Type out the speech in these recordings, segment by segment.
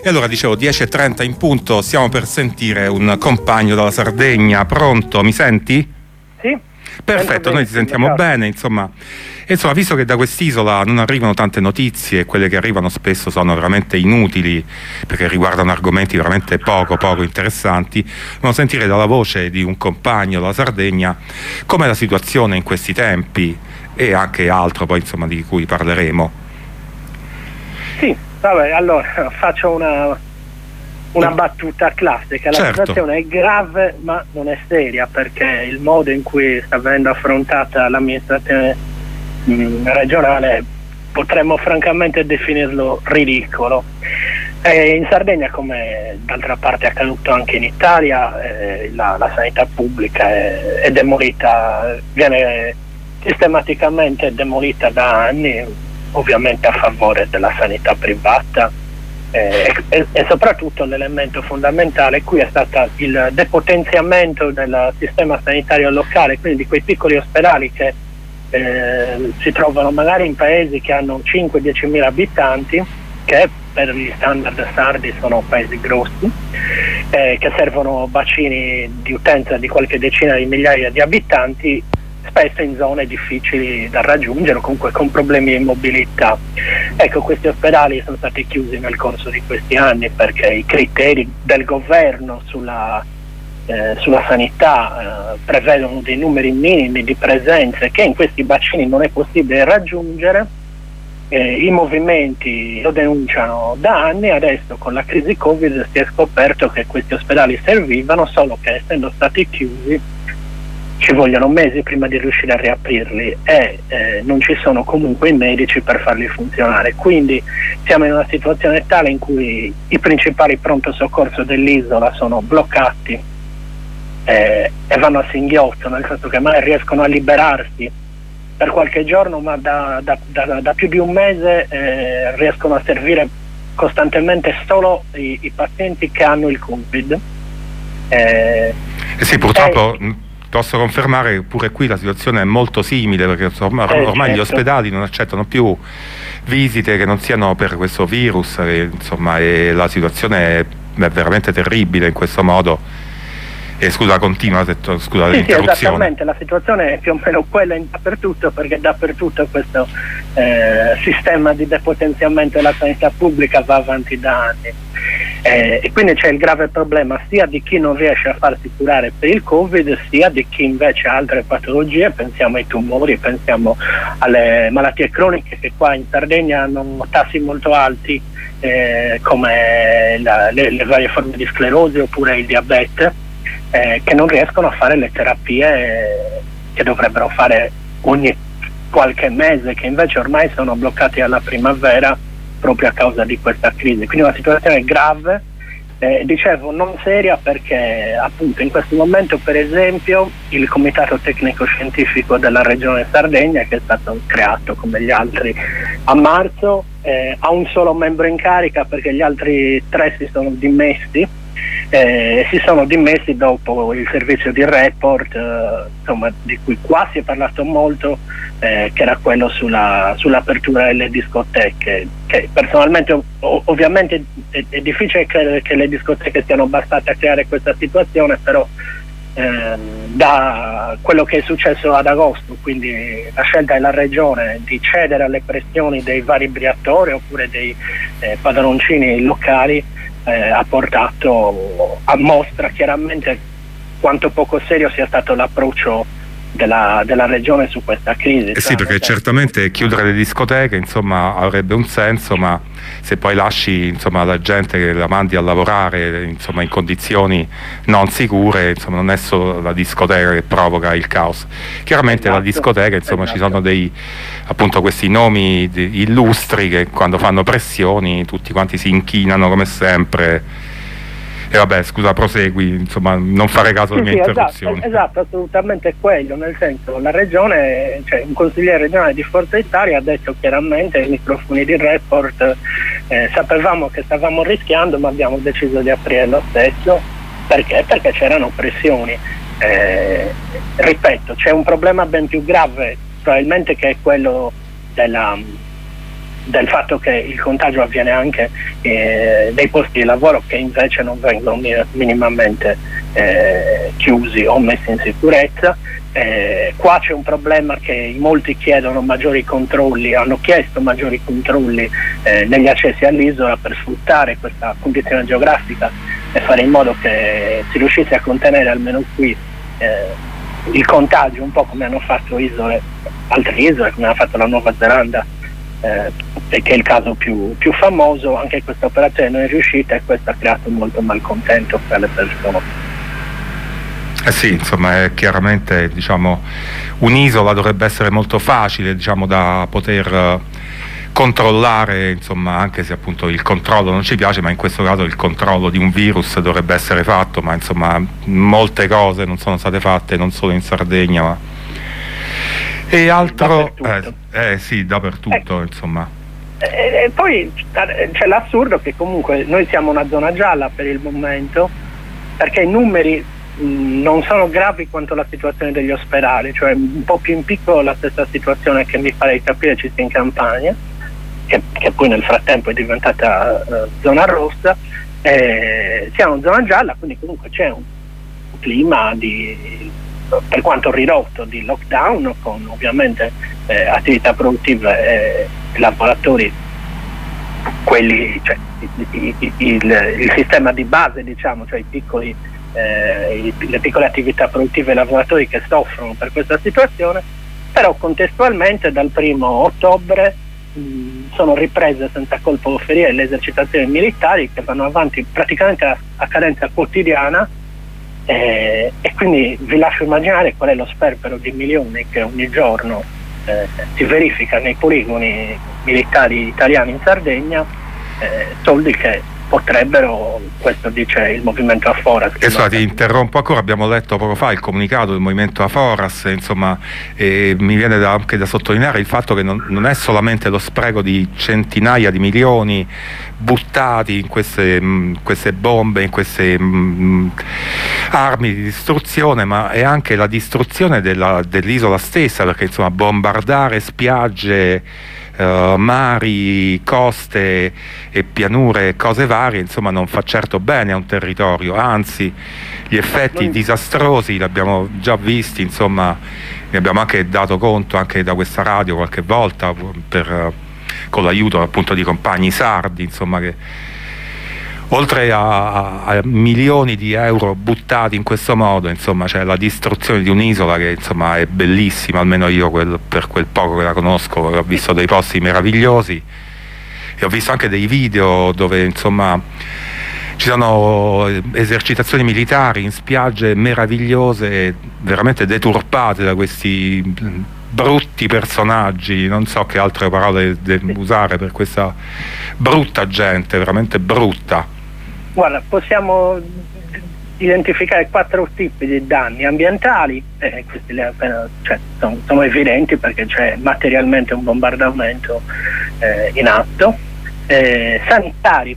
E allora dicevo 10:30 in punto, stiamo per sentire un compagno dalla Sardegna. Pronto, mi senti? Sì. Perfetto, noi ti sentiamo bene, insomma. E insomma, visto che da quest'isola non arrivano tante notizie, quelle che arrivano spesso sono veramente inutili perché riguardano argomenti veramente poco interessanti, vogliamo sentire dalla voce di un compagno dalla Sardegna com'è la situazione in questi tempi e anche altro poi insomma di cui parleremo. Sì, vabbè, allora faccio una battuta classica. La situazione è grave ma non è seria, perché il modo in cui sta venendo affrontata l'amministrazione regionale potremmo francamente definirlo ridicolo. In Sardegna, come d'altra parte è accaduto anche in Italia, la sanità pubblica è demolita, viene sistematicamente demolita da anni, ovviamente a favore della sanità privata, e soprattutto l'elemento fondamentale qui è stato il depotenziamento del sistema sanitario locale, quindi di quei piccoli ospedali che si trovano magari in paesi che hanno 5-10 mila abitanti, che per gli standard sardi sono paesi grossi, che servono bacini di utenza di qualche decina di migliaia di abitanti, spesso in zone difficili da raggiungere o comunque con problemi di mobilità. Ecco, questi ospedali sono stati chiusi nel corso di questi anni perché i criteri del governo sulla sanità prevedono dei numeri minimi di presenze che in questi bacini non è possibile raggiungere. I movimenti lo denunciano da anni. Adesso con la crisi Covid si è scoperto che questi ospedali servivano, solo che essendo stati chiusi ci vogliono mesi prima di riuscire a riaprirli e non ci sono comunque i medici per farli funzionare. Quindi siamo in una situazione tale in cui i principali pronto soccorso dell'isola sono bloccati e vanno a singhiozzo, nel senso che mai riescono a liberarsi per qualche giorno, ma da più di un mese riescono a servire costantemente solo i pazienti che hanno il Covid. Sì, purtroppo posso confermare che pure qui la situazione è molto simile, perché ormai gli ospedali non accettano più visite che non siano per questo virus, insomma, e la situazione è veramente terribile in questo modo. E scusa, continua, scusa l'interruzione. Sì, esattamente, la situazione è più o meno quella dappertutto, perché dappertutto questo sistema di depotenziamento della sanità pubblica va avanti da anni. E quindi c'è il grave problema sia di chi non riesce a farsi curare per il Covid, sia di chi invece ha altre patologie. Pensiamo ai tumori, pensiamo alle malattie croniche che qua in Sardegna hanno tassi molto alti, come le varie forme di sclerosi oppure il diabete, che non riescono a fare le terapie che dovrebbero fare ogni qualche mese, che invece ormai sono bloccati alla primavera proprio a causa di questa crisi. Quindi una situazione grave, dicevo non seria, perché appunto in questo momento per esempio il comitato tecnico scientifico della regione Sardegna, che è stato creato come gli altri a marzo, ha un solo membro in carica perché gli altri 3 si sono dimessi. Si sono dimessi dopo il servizio di report, insomma, di cui qua si è parlato molto, che era quello sull'apertura delle discoteche, che personalmente ovviamente è difficile credere che le discoteche siano bastate a creare questa situazione, però da quello che è successo ad agosto, quindi la scelta della regione di cedere alle pressioni dei vari briatori oppure dei padroncini locali, ha portato a mostra chiaramente quanto poco serio sia stato l'approccio della regione su questa crisi. Sì, perché certamente chiudere le discoteche insomma avrebbe un senso, ma se poi lasci insomma la gente che la mandi a lavorare insomma in condizioni non sicure, insomma non è solo la discoteca che provoca il caos. Chiaramente la discoteca insomma ci sono appunto questi nomi illustri che quando fanno pressioni tutti quanti si inchinano come sempre. E vabbè, scusa, prosegui, insomma, non fare caso alle mie interruzioni. Esatto, assolutamente quello, nel senso, la regione, cioè un consigliere regionale di Forza Italia ha detto chiaramente ai microfoni di report, sapevamo che stavamo rischiando, ma abbiamo deciso di aprire lo stesso, perché c'erano pressioni. Ripeto, c'è un problema ben più grave, probabilmente, che è quello del fatto che il contagio avviene anche nei posti di lavoro che invece non vengono minimamente chiusi o messi in sicurezza. Qua c'è un problema che molti chiedono maggiori controlli, hanno chiesto maggiori controlli negli accessi all'isola per sfruttare questa condizione geografica e fare in modo che si riuscisse a contenere almeno qui il contagio, un po' come hanno fatto altre isole, come ha fatto la Nuova Zelanda, che è il caso più famoso. Anche questa operazione non è riuscita e questo ha creato molto malcontento tra le persone. Sì, insomma, è chiaramente, diciamo, un'isola dovrebbe essere molto facile, diciamo, da poter controllare, insomma, anche se appunto il controllo non ci piace, ma in questo caso il controllo di un virus dovrebbe essere fatto, ma insomma molte cose non sono state fatte, non solo in Sardegna, ma e altro sì, dappertutto, insomma. E poi c'è l'assurdo che comunque noi siamo una zona gialla per il momento, perché i numeri non sono gravi quanto la situazione degli ospedali, cioè un po' più in piccolo la stessa situazione che mi pare di capire ci sia in Campania, che poi nel frattempo è diventata zona rossa. Siamo in zona gialla, quindi comunque c'è un clima per quanto ridotto di lockdown, con ovviamente attività produttive e laboratori, quelli, cioè, il sistema di base, diciamo, cioè le piccole attività produttive e lavoratori che soffrono per questa situazione. Però contestualmente dal 1° ottobre sono riprese senza colpo o ferie le esercitazioni militari che vanno avanti praticamente a cadenza quotidiana, e quindi vi lascio immaginare qual è lo sperpero di milioni che ogni giorno si verifica nei poligoni militari italiani in Sardegna, soldi che potrebbero, questo dice il movimento Aforas. Ti interrompo ancora, abbiamo letto poco fa il comunicato del movimento Aforas, insomma, mi viene anche da sottolineare il fatto che non è solamente lo spreco di centinaia di milioni buttati in queste bombe, in queste armi di distruzione, ma è anche la distruzione dell'isola stessa, perché insomma bombardare spiagge, mari, coste e pianure, cose varie, insomma non fa certo bene a un territorio, anzi gli effetti disastrosi li abbiamo già visti, insomma ne abbiamo anche dato conto anche da questa radio qualche volta con l'aiuto appunto di compagni sardi, insomma, che oltre a milioni di euro buttati in questo modo, insomma, c'è la distruzione di un'isola che insomma è bellissima, almeno io per quel poco che la conosco ho visto dei posti meravigliosi e ho visto anche dei video dove insomma ci sono esercitazioni militari in spiagge meravigliose, veramente deturpate da questi brutti personaggi, non so che altre parole usare per questa brutta gente, veramente brutta. Guarda, possiamo identificare 4 tipi di danni ambientali, questi sono evidenti perché c'è materialmente un bombardamento in atto, sanitari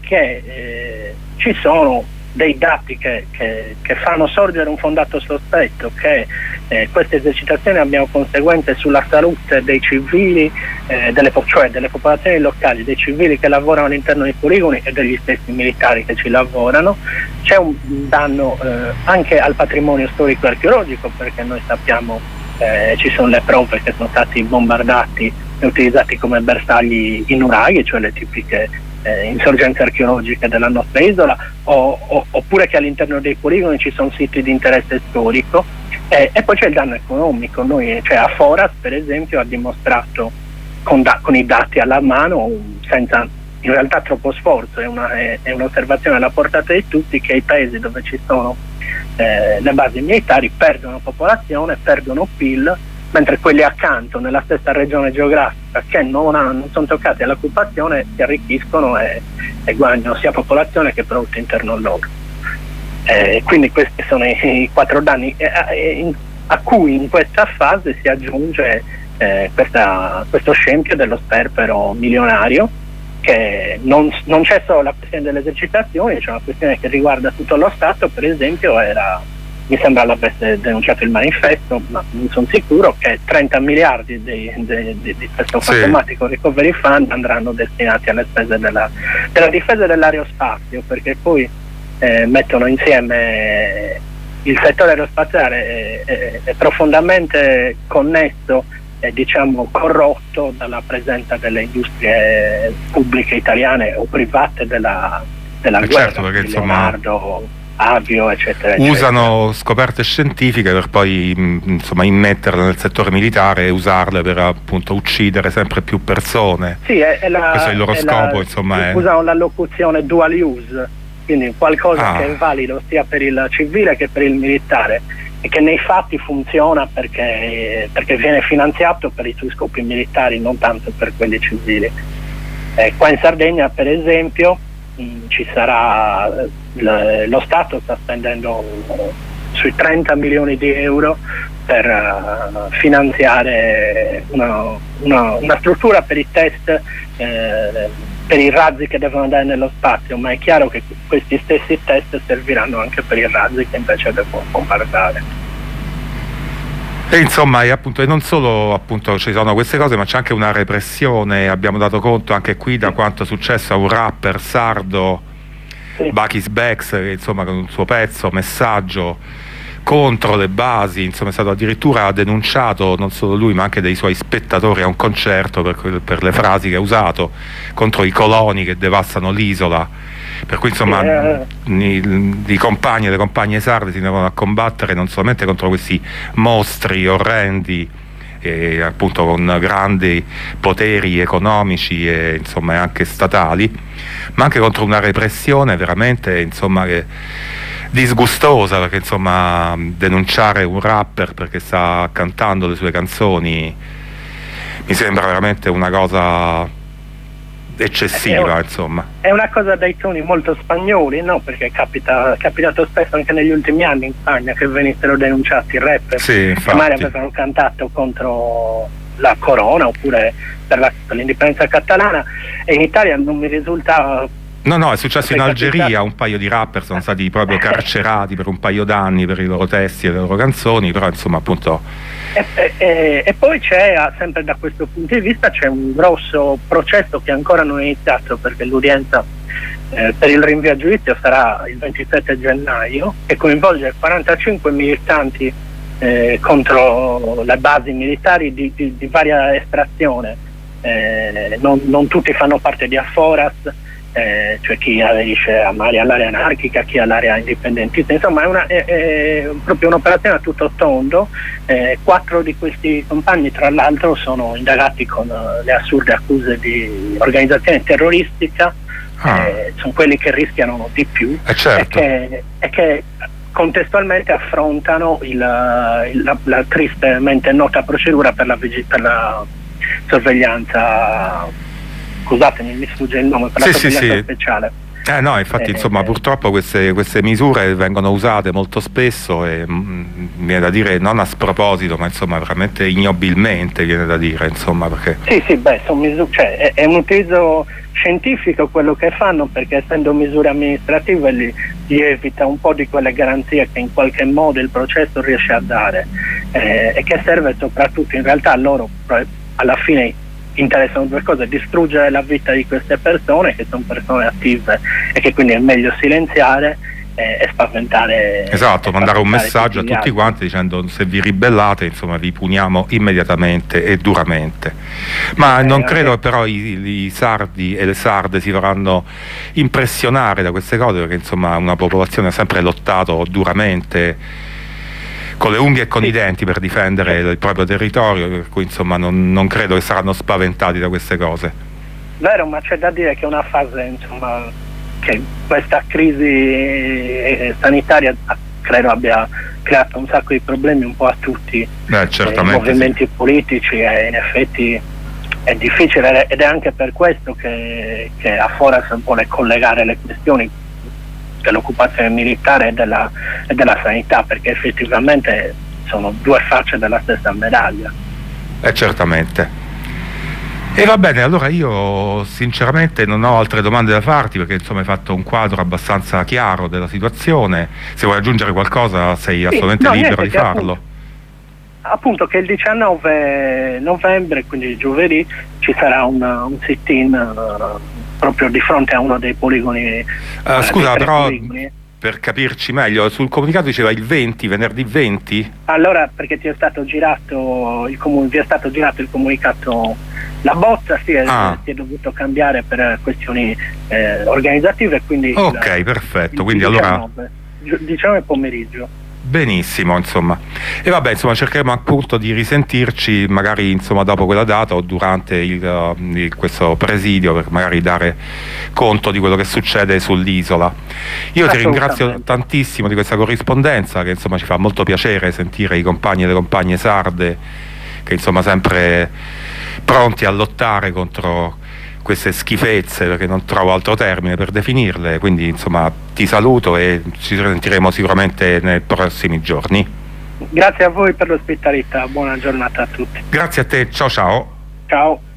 perché ci sono dei dati che fanno sorgere un fondato sospetto che queste esercitazioni abbiano conseguenze sulla salute dei civili, cioè delle popolazioni locali, dei civili che lavorano all'interno dei poligoni e degli stessi militari che ci lavorano. C'è un danno anche al patrimonio storico e archeologico, perché noi sappiamo ci sono le prove che sono stati bombardati e utilizzati come bersagli i nuraghi, cioè le tipiche insorgenze archeologiche della nostra isola, oppure che all'interno dei poligoni ci sono siti di interesse storico, e poi c'è il danno economico. Cioè Aforas per esempio ha dimostrato con i dati alla mano, senza in realtà troppo sforzo, è un'osservazione alla portata di tutti, che i paesi dove ci sono le basi militari perdono popolazione, perdono PIL, mentre quelli accanto nella stessa regione geografica che non sono toccati all'occupazione si arricchiscono e guadagnano sia popolazione che prodotto interno loro. Quindi questi sono i 4 danni a cui in questa fase si aggiunge questo scempio dello sperpero milionario, che non c'è solo la questione delle esercitazioni, c'è una questione che riguarda tutto lo Stato. Per esempio era mi sembra l'avesse denunciato il manifesto, ma non sono sicuro, che 30 miliardi di questo fantomatico recovery fund andranno destinati alle spese della difesa dell'aerospazio, perché poi mettono insieme il settore aerospaziale è profondamente connesso e diciamo corrotto dalla presenza delle industrie pubbliche italiane o private della guerra, certo, perché Leonardo, Avio, eccetera, usano scoperte scientifiche per poi insomma immetterle nel settore militare e usarle per appunto uccidere sempre più persone. Sì, questo è il loro scopo, insomma. Usano la locuzione dual use, quindi qualcosa che è valido sia per il civile che per il militare, e che nei fatti funziona perché viene finanziato per i suoi scopi militari, non tanto per quelli civili. Qua in Sardegna, per esempio, ci sarà lo Stato sta spendendo sui 30 milioni di euro per finanziare una struttura per i test per i razzi che devono andare nello spazio, ma è chiaro che questi stessi test serviranno anche per i razzi che invece devono bombardare. E insomma, e non solo appunto ci sono queste cose, ma c'è anche una repressione. Abbiamo dato conto anche qui da quanto è successo a un rapper sardo, Bakis Bex, che insomma con un suo pezzo Messaggio contro le basi, insomma è stato addirittura denunciato non solo lui ma anche dei suoi spettatori a un concerto per le frasi che ha usato contro i coloni che devastano l'isola, per cui insomma i compagni e le compagne sarde si devono a combattere non solamente contro questi mostri orrendi appunto con grandi poteri economici e insomma anche statali, ma anche contro una repressione veramente insomma disgustosa, perché insomma denunciare un rapper perché sta cantando le sue canzoni mi sembra veramente una cosa eccessiva, insomma. È una cosa dai toni molto spagnoli, no? Perché è capitato spesso anche negli ultimi anni in Spagna che venissero denunciati rapper che magari avevano cantato contro la corona oppure per l'indipendenza catalana, e in Italia non mi risulta. No, è successo in Algeria, un paio di rapper sono stati proprio carcerati per un paio d'anni per i loro testi e le loro canzoni, però insomma appunto. E poi c'è, sempre da questo punto di vista, c'è un grosso processo che ancora non è iniziato, perché l'udienza per il rinvio a giudizio sarà il 27 gennaio, che coinvolge 45 militanti contro le basi militari di varia estrazione. Non tutti fanno parte di Aforas, cioè chi aderisce all'area anarchica, chi all'area indipendentista, insomma è proprio un'operazione a tutto tondo. 4 di questi compagni tra l'altro sono indagati con le assurde accuse di organizzazione terroristica, sono quelli che rischiano di più, certo. e che contestualmente affrontano la tristemente nota procedura per la sorveglianza, scusatemi mi sfugge il nome, per la sorveglianza speciale. No, infatti insomma purtroppo queste misure vengono usate molto spesso e mi viene da dire non a sproposito, ma insomma veramente ignobilmente, viene da dire, insomma, perché sono misure, cioè è un utilizzo scientifico quello che fanno, perché essendo misure amministrative gli evita un po' di quelle garanzie che in qualche modo il processo riesce a dare, e che serve soprattutto in realtà a loro alla fine interessano due cose: distruggere la vita di queste persone, che sono persone attive e che quindi è meglio silenziare, e spaventare. Esatto, mandare un messaggio a tutti quanti dicendo: se vi ribellate insomma vi puniamo immediatamente e duramente. Ma non credo che però i sardi e le sarde si faranno impressionare da queste cose, perché insomma una popolazione ha sempre lottato duramente con le unghie e con i denti per difendere il proprio territorio, per cui insomma non credo che saranno spaventati da queste cose. Vero, ma c'è da dire che è una fase, insomma, che questa crisi sanitaria credo abbia creato un sacco di problemi un po' a tutti i movimenti politici, e in effetti è difficile, ed è anche per questo che a Foras vuole collegare le questioni dell'occupazione militare e della sanità, perché effettivamente sono due facce della stessa medaglia. Certamente. E va bene, allora io sinceramente non ho altre domande da farti, perché insomma hai fatto un quadro abbastanza chiaro della situazione. Se vuoi aggiungere qualcosa sei assolutamente libero di farlo. Appunto che il 19 novembre, quindi giovedì, ci sarà un sit-in proprio di fronte a uno dei poligoni. Scusa, però per capirci meglio, sul comunicato diceva il 20, venerdì 20? Allora, perché ti è stato girato vi è stato girato il comunicato, la bozza si è dovuto cambiare per questioni organizzative, quindi ok, perfetto, quindi allora 19 pomeriggio. Benissimo, insomma. E vabbè, insomma, cercheremo appunto di risentirci magari insomma dopo quella data o durante questo presidio, per magari dare conto di quello che succede sull'isola. Io ti ringrazio tantissimo di questa corrispondenza, che insomma ci fa molto piacere sentire i compagni e le compagne sarde che insomma sempre pronti a lottare contro queste schifezze, perché non trovo altro termine per definirle. Quindi insomma ti saluto e ci sentiremo sicuramente nei prossimi giorni. Grazie a voi per l'ospitalità, buona giornata a tutti. Grazie a te, ciao ciao. Ciao.